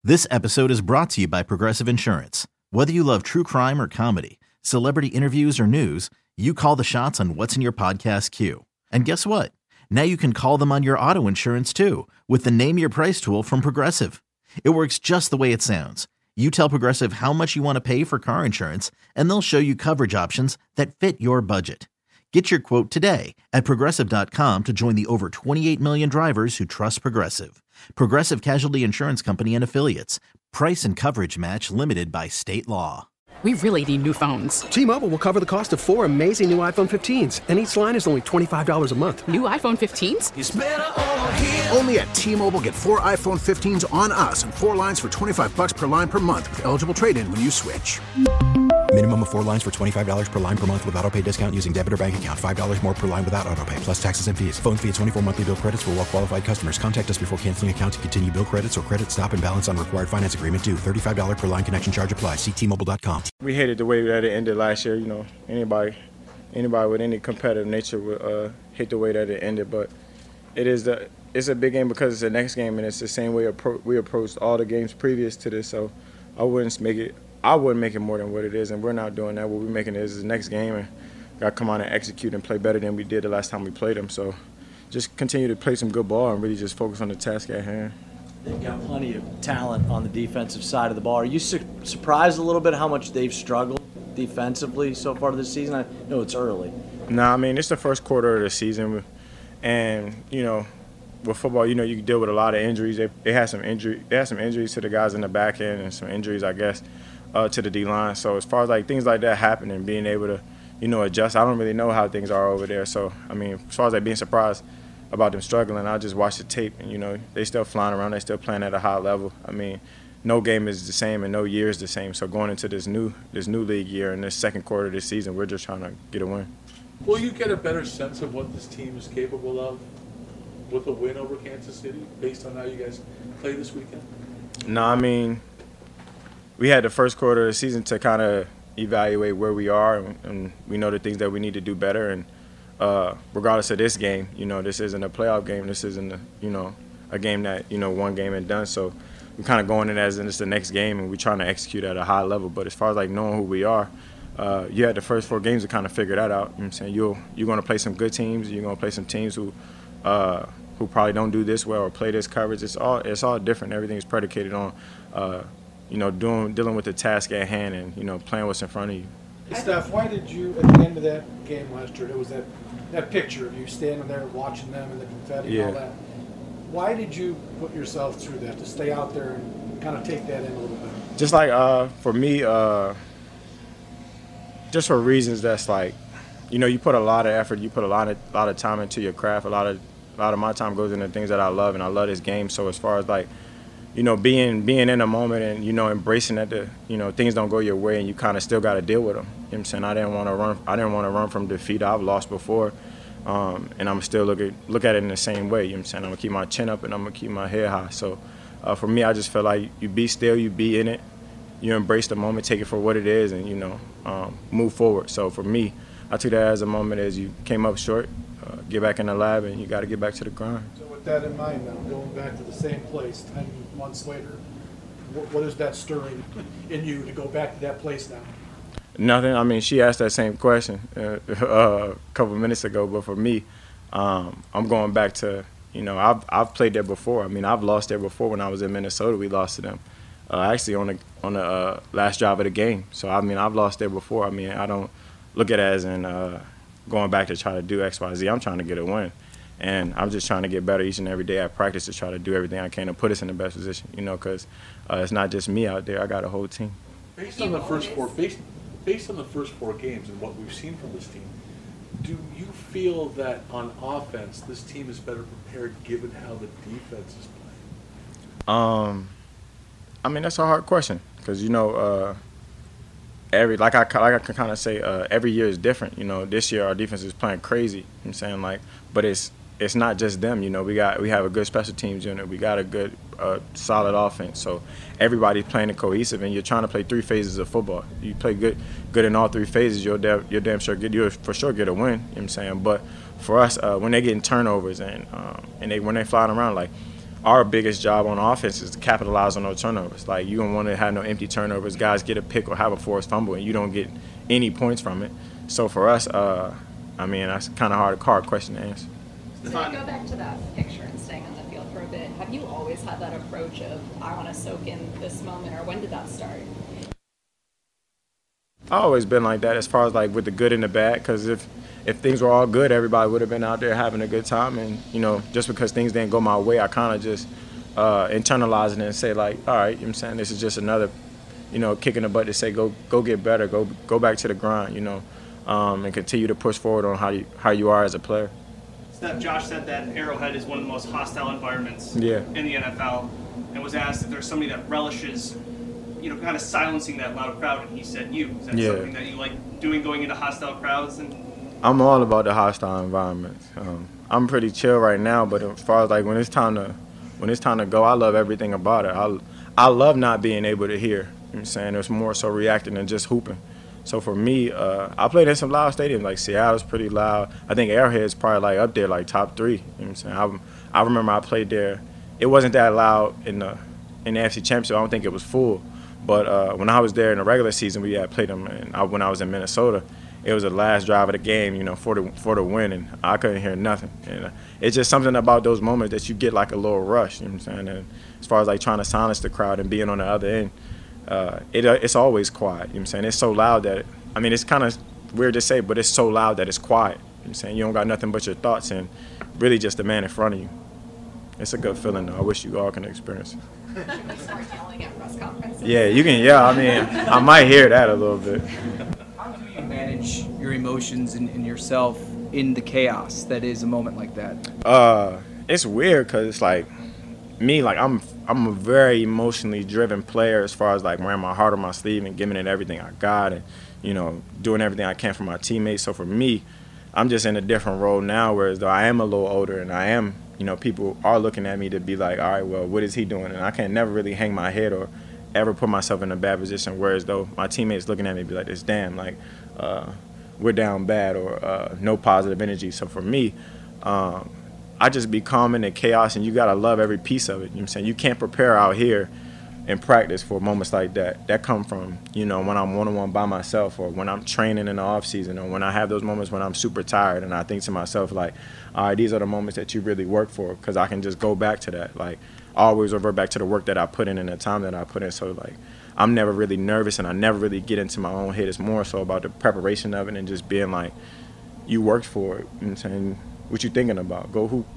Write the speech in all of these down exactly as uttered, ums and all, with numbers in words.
This episode is brought to you by Progressive Insurance. Whether you love true crime or comedy, celebrity interviews or news, you call the shots on what's in your podcast queue. And guess what? Now you can call them on your auto insurance too with the Name Your Price tool from Progressive. It works just the way it sounds. You tell Progressive how much you want to pay for car insurance, and they'll show you coverage options that fit your budget. Get your quote today at Progressive dot com to join the over twenty-eight million drivers who trust Progressive. Progressive Casualty Insurance Company and Affiliates. Price and coverage match limited by state law. We really need new phones. T-Mobile will cover the cost of four amazing new iPhone fifteens, and each line is only twenty-five dollars a month. New iPhone fifteens? It's better over here. Only at T-Mobile, get four iPhone fifteens on us and four lines for twenty-five bucks per line per month with eligible trade-in when you switch. Minimum of four lines for twenty-five dollars per line per month with autopay discount using debit or bank account. five dollars more per line without autopay, plus taxes and fees. Phone fee at twenty-four monthly bill credits for well-qualified customers. Contact us before canceling account to continue bill credits or credit stop and balance on required finance agreement due. thirty-five dollars per line connection charge applies. See T Mobile dot com. We hated the way that it ended last year. You know, anybody anybody with any competitive nature would uh, hate the way that it ended. But it is the it's a big game because it's the next game, and it's the same way appro- we approached all the games previous to this. So I wouldn't make it. I wouldn't make it more than what it is, and we're not doing that. What we're making is the next game, and got to come out and execute and play better than we did the last time we played them. So just continue to play some good ball and really just focus on the task at hand. They've got plenty of talent on the defensive side of the ball. Are you su- surprised a little bit how much they've struggled defensively so far this season? I know it's early. No, nah, I mean, it's the first quarter of the season, and, you know, with football, you know, you deal with a lot of injuries. They, they had some injury. They had some injuries to the guys in the back end and some injuries, I guess, uh, to the D-line. So as far as, like, things like that happen and being able to, you know, adjust, I don't really know how things are over there. So, I mean, as far as, like, being surprised about them struggling, I just watch the tape, and, you know, they still flying around. They still playing at a high level. I mean, no game is the same and no year is the same. So going into this new this new league year and this second quarter of this season, we're just trying to get a win. Will you get a better sense of what this team is capable of with a win over Kansas City based on how you guys play this weekend? No, I mean, we had the first quarter of the season to kind of evaluate where we are, and, and we know the things that we need to do better. And uh, regardless of this game, you know, this isn't a playoff game. This isn't, a, you know, a game that, you know, one game and done. So we're kind of going in as in it's the next game, and we're trying to execute at a high level. But as far as, like, knowing who we are, uh, you had the first four games to kind of figure that out. You know what I'm saying? You'll, you're going to play some good teams. You're going to play some teams who uh, who probably don't do this well or play this coverage. It's all it's all different. Everything is predicated on, uh, you know, doing dealing with the task at hand and, you know, playing what's in front of you. Steph, why did you, at the end of that game last year, it was that, that picture of you standing there watching them and the confetti yeah. and all that. Why did you put yourself through that, to stay out there and kind of take that in a little bit? Just like, uh, for me, uh, just for reasons that's like, you know, you put a lot of effort, you put a lot of a lot of time into your craft. A lot of a lot of my time goes into things that I love, and I love this game. So as far as, like, you know, being being in the moment and, you know, embracing that the, you know, things don't go your way and you kind of still got to deal with them. You know what I'm saying? I didn't want to run. I didn't want to run from defeat. I've lost before. Um, and I'm still look at look at it in the same way. You know what I'm saying? I'm gonna keep my chin up and I'm gonna keep my head high. So uh, for me, I just feel like you be still, you be in it, you embrace the moment, take it for what it is, and, you know, um, move forward. So for me, I took that as a moment as you came up short, uh, get back in the lab, and you got to get back to the grind. So with that in mind now, going back to the same place ten months later, what, what is that stirring in you to go back to that place now? Nothing. I mean, she asked that same question uh, uh, a couple of minutes ago, but for me, um, I'm going back to, you know, I've I've played there before. I mean, I've lost there before. When I was in Minnesota, we lost to them, uh, actually on the on the uh, last drive of the game. So I mean, I've lost there before. I mean, I don't look at it as in uh, going back to try to do X, Y, Z. I'm trying to get a win, and I'm just trying to get better each and every day at practice to try to do everything I can to put us in the best position. You know, because uh, it's not just me out there. I got a whole team. Based on the first four, based based on the first four games and what we've seen from this team, do you feel that on offense this team is better prepared given how the defense is playing? Um, I mean, that's a hard question because, you know, uh, every like I like I can kind of say uh, every year is different. You know, this year our defense is playing crazy. You know what I'm saying, like, but it's it's not just them. You know, we got we have a good special teams unit. We got a good uh, solid offense. So everybody's playing it cohesive, and you're trying to play three phases of football. You play good good in all three phases, you'll damn, you're damn sure get you for sure get a win. You know what I'm saying? But for us, uh, when they getting turnovers and um, and they when they flying around, like, our biggest job on offense is to capitalize on those turnovers. Like, you don't want to have no empty turnovers. Guys get a pick or have a forced fumble, and you don't get any points from it. So for us, uh, I mean, that's kind of hard, hard question to answer. So to go back to that picture and staying on the field for a bit, have you always had that approach of, I want to soak in this moment, or when did that start? I've always been like that as far as, like, with the good and the bad, because if, if things were all good, everybody would have been out there having a good time. And, you know, just because things didn't go my way, I kind of just uh, internalize it and say, like, all right, you know what I'm saying, this is just another, you know, kick in the butt to say, go go get better, go go back to the grind, you know, um, and continue to push forward on how you, how you are as a player. Steph, Josh said that Arrowhead is one of the most hostile environments yeah. in the N F L, and was asked if there's somebody that relishes, you know, kind of silencing that loud crowd, and he said you. Is that yeah. something that you like doing, going into hostile crowds? And I'm all about the hostile environments. Um, I'm pretty chill right now, but as far as, like, when it's time to when it's time to go, I love everything about it. I I love not being able to hear. You know what I'm saying? It's more so reacting than just hooping. So for me, uh, I played in some loud stadiums. Like, Seattle's pretty loud. I think Arrowhead's probably, like, up there, like, top three. You know what I'm saying? I, I remember I played there. It wasn't that loud in the in the A F C Championship. I don't think it was full. But uh, when I was there in the regular season, we had played them. And I, when I was in Minnesota, it was the last drive of the game, you know, for the for the win, and I couldn't hear nothing. And uh, it's just something about those moments that you get, like, a little rush. You know what I'm saying? And as far as, like, trying to silence the crowd and being on the other end, uh, it uh, it's always quiet. You know what I'm saying? It's so loud that it, I mean, it's kind of weird to say, but it's so loud that it's quiet. You know what I'm saying? You don't got nothing but your thoughts and really just the man in front of you. It's a good feeling, though. I wish you all can experience it. Should we start yelling at press conferences? Yeah, you can yell. I mean, I might hear that a little bit. How do you manage your emotions and, and yourself in the chaos that is a moment like that? Uh, it's weird because it's like me, like I'm I'm a very emotionally driven player as far as, like, wearing my heart on my sleeve and giving it everything I got and, you know, doing everything I can for my teammates. So for me, I'm just in a different role now, whereas though I am a little older and I am, you know, people are looking at me to be like, all right, well, what is he doing? And I can never really hang my head or ever put myself in a bad position, whereas though my teammates looking at me be like, this damn, like, uh, we're down bad or uh, no positive energy. So for me, um, I just be calm in the chaos, and you got to love every piece of it. You know what I'm saying? You can't prepare out here in practice for moments like that. That come from, you know, when I'm one-on-one by myself or when I'm training in the off season or when I have those moments when I'm super tired and I think to myself, like, all right, these are the moments that you really work for, because I can just go back to that. Like, I always revert back to the work that I put in and the time that I put in. So, like, I'm never really nervous and I never really get into my own head. It's more so about the preparation of it and just being like, you worked for it. You know what I'm saying? What you thinking about? Go hoop.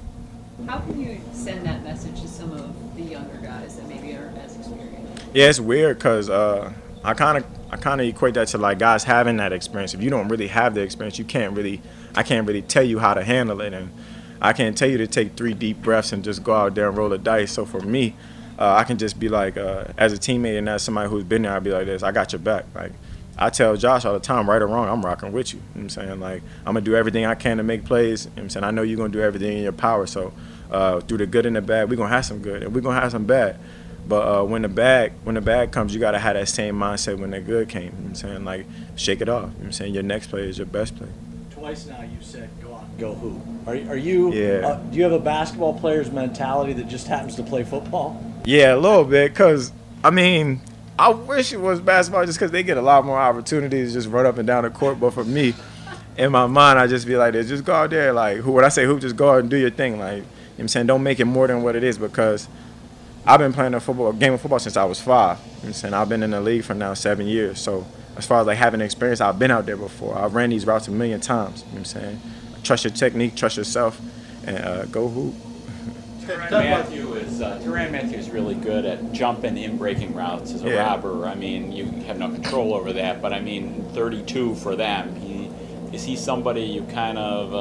How can you send that message to some of the younger guys that maybe aren't as experienced? Yeah, it's weird because uh, I kind of I kind of equate that to, like, guys having that experience. If you don't really have the experience, you can't really I can't really tell you how to handle it, and I can't tell you to take three deep breaths and just go out there and roll the dice. So for me, uh, I can just be like, uh, as a teammate and as somebody who's been there, I'd be like this: I got your back. Like, I tell Josh all the time, right or wrong, I'm rocking with you. You know what I'm saying? Like, I'm going to do everything I can to make plays. You know what I'm saying? I know you're going to do everything in your power. So uh, through the good and the bad, we're going to have some good and we're going to have some bad. But uh, when the bad when the bad comes, you got to have that same mindset when the good came. You know what I'm saying? Like, shake it off. You know what I'm saying? Your next play is your best play. Twice now you said go on, go hoop. Are, are you, yeah. uh, do you have a basketball player's mentality that just happens to play football? Yeah, a little bit, because, I mean, I wish it was basketball just because they get a lot more opportunities to just run up and down the court. But for me, in my mind, I just be like this: just go out there. Like, who, when I say hoop, just go out and do your thing. Like, you know what I'm saying? Don't make it more than what it is, because I've been playing a football a game of football since I was five. You know what I'm saying? I've been in the league for now seven years. So as far as, like, having experience, I've been out there before. I've ran these routes a million times. You know what I'm saying? Trust your technique, trust yourself, and uh, go hoop. Tyrann Mathieu is uh, Tyrann Mathieu is really good at jumping in breaking routes as a yeah. robber. I mean, you have no control over that, but I mean, thirty-two for them. He is he somebody you kind of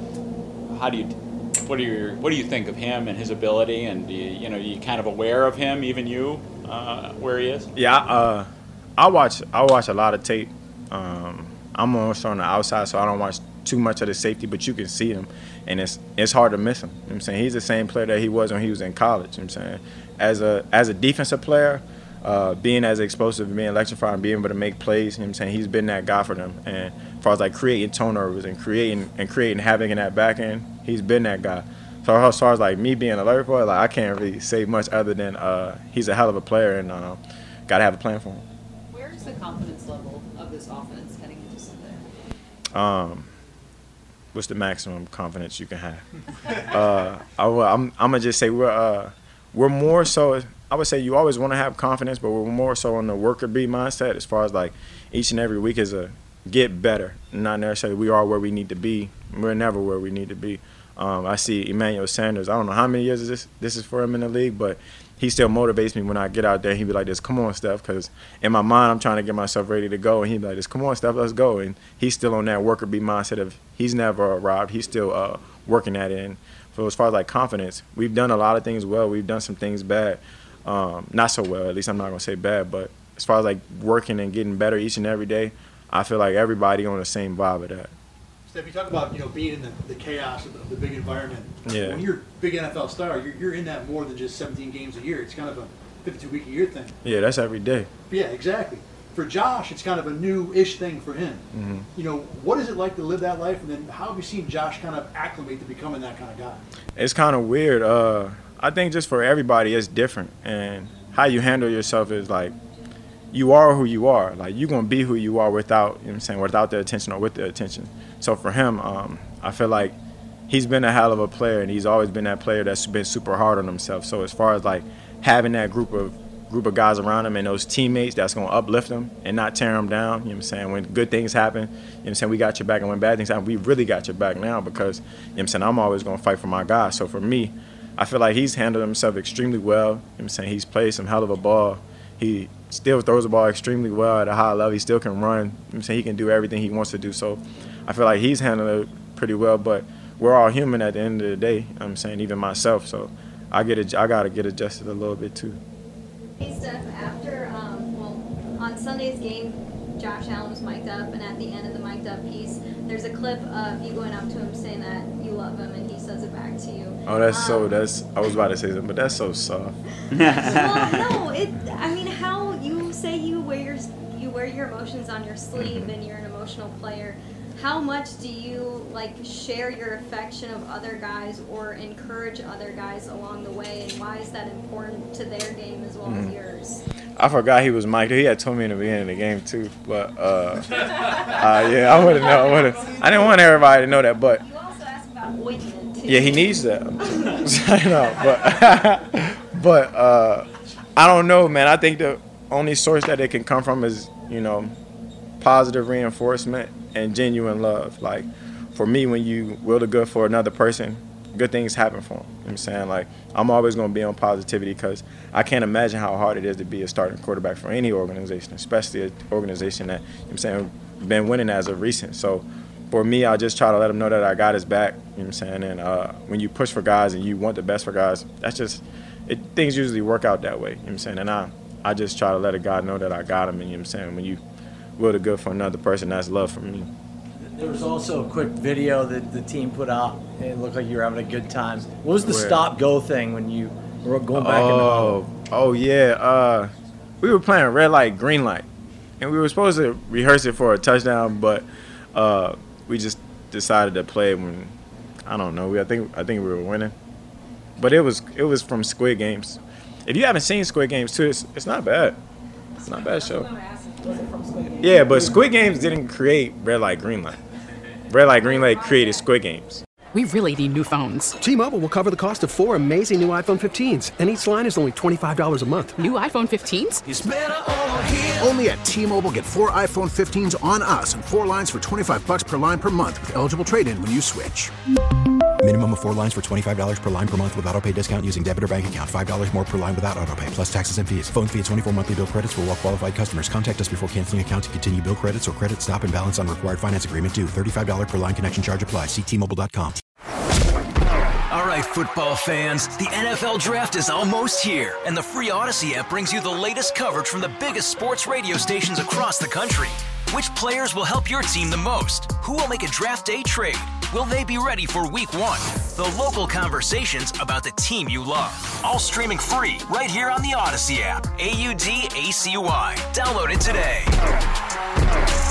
uh, how do you what do you what do you think of him and his ability, and do you, you know, you kind of aware of him, even you, uh, where he is? Yeah, uh, I watch I watch a lot of tape. Um, I'm also on the outside, so I don't watch too much of the safety, but you can see him, and it's it's hard to miss him. You know what I'm saying? He's the same player that he was when he was in college. You know what I'm saying? As a as a defensive player, uh, being as explosive, being electrifying, being able to make plays, you know what I'm saying? He's been that guy for them. And as far as, like, creating turnovers and creating and creating havoc in that back end, he's been that guy. So as far as like me being a Larry boy, like I can't really say much other than uh, he's a hell of a player and uh, got to have a plan for him. Where is the confidence level of this offense heading into Sunday? Um, what's the maximum confidence you can have? uh, I, I'm, I'm gonna just say we're uh, we're more so. I would say you always want to have confidence, but we're more so on the worker bee mindset as far as like each and every week is a get better, not necessarily we are where we need to be. We're never where we need to be. Um, I see Emmanuel Sanders. I don't know how many years is this this is for him in the league, but he still motivates me when I get out there. He'd be like this, come on, Steph, because in my mind I'm trying to get myself ready to go, and he'd be like this, come on, Steph, let's go. And he's still on that worker bee mindset of he's never arrived. He's still uh, working at it. And so as far as like confidence, we've done a lot of things well. We've done some things bad. Um, not so well, at least I'm not going to say bad, but as far as like working and getting better each and every day, I feel like everybody on the same vibe of that. Steph, you talk about, you know, being in the, the chaos of the, of the big environment. Yeah. When you're a big N F L star, you're, you're in that more than just seventeen games a year. It's kind of a fifty-two week a year thing. Yeah, that's every day. Yeah, exactly. For Josh, it's kind of a new-ish thing for him. Mm-hmm. You know, what is it like to live that life, and then how have you seen Josh kind of acclimate to becoming that kind of guy? It's kind of weird. Uh, I think just for everybody, it's different. And how you handle yourself is like, you are who you are. Like, you're going to be who you are without, you know what I'm saying, without the attention or with the attention. So for him, um, I feel like he's been a hell of a player, and he's always been that player that's been super hard on himself. So as far as, like, having that group of group of guys around him and those teammates that's going to uplift him and not tear him down, you know what I'm saying, when good things happen, you know what I'm saying, we got your back, and when bad things happen, we really got your back now because, you know what I'm saying, I'm always going to fight for my guys. So for me, I feel like he's handled himself extremely well. You know what I'm saying, he's played some hell of a ball. He still throws the ball extremely well at a high level. He still can run. You know what I'm saying, he can do everything he wants to do. So I feel like he's handled it pretty well, but we're all human at the end of the day. You know what I'm saying, even myself. So I get it. I got to get adjusted a little bit too. Hey, Steph, after, um, well, on Sunday's game, Josh Allen was mic'd up, and at the end of the mic'd up piece, there's a clip of you going up to him saying that you love him, and he says it back to you. Oh, that's um, so, that's, I was about to say something, but that's so soft. Well, no, it, I mean, how you say you wear your, you wear your emotions on your sleeve, mm-hmm. and you're an emotional player. How much do you, like, share your affection of other guys or encourage other guys along the way, and why is that important to their game as well mm-hmm. as yours? I forgot he was mic'd. He had told me in the beginning of the game too, but uh, uh yeah, I wouldn't know. I wouldn't. I didn't want everybody to know that, but you also asked about ointment too. Yeah, he needs that. I know, but but uh, I don't know, man. I think the only source that it can come from is, you know, positive reinforcement and genuine love. Like, for me, when you will the good for another person, good things happen for them. You know what I'm saying? Like, I'm always going to be on positivity because I can't imagine how hard it is to be a starting quarterback for any organization, especially an organization that, you know what I'm saying, been winning as of recent. So for me, I just try to let them know that I got his back, you know what I'm saying? And uh, when you push for guys and you want the best for guys, that's just, it, things usually work out that way, you know what I'm saying? And I, I just try to let a guy know that I got him, and you know what I'm saying? When you will the good for another person, that's love for me. There was also a quick video that the team put out. It looked like you were having a good time. What was the Where? stop-go thing when you were going back in the Oh, oh yeah. Uh, we were playing red light, green light, and we were supposed to rehearse it for a touchdown, but uh, we just decided to play it when, I don't know. We I think I think we were winning, but it was it was from Squid Games. If you haven't seen Squid Games too, it's, it's not bad. It's not a bad show. Yeah, but Squid Games didn't create red light, green light. Red light, green light created Squid Games. We really need new phones. T-Mobile will cover the cost of four amazing new iPhone fifteens, and each line is only twenty-five dollars a month. New iPhone fifteens? It's better over here. Only at T-Mobile, get four iPhone fifteens on us and four lines for twenty-five bucks per line per month with eligible trade-in when you switch. Minimum of four lines for twenty-five dollars per line per month with autopay discount using debit or bank account. five dollars more per line without autopay, plus taxes and fees. Phone fee at twenty-four monthly bill credits for well-qualified customers. Contact us before canceling account to continue bill credits or credit stop and balance on required finance agreement due. thirty-five dollars per line connection charge applies. See T Mobile dot com. All right, football fans, the N F L Draft is almost here, and the free Odyssey app brings you the latest coverage from the biggest sports radio stations across the country. Which players will help your team the most? Who will make a draft day trade? Will they be ready for week one? The local conversations about the team you love. All streaming free right here on the Odyssey app. A U D A C Y. Download it today.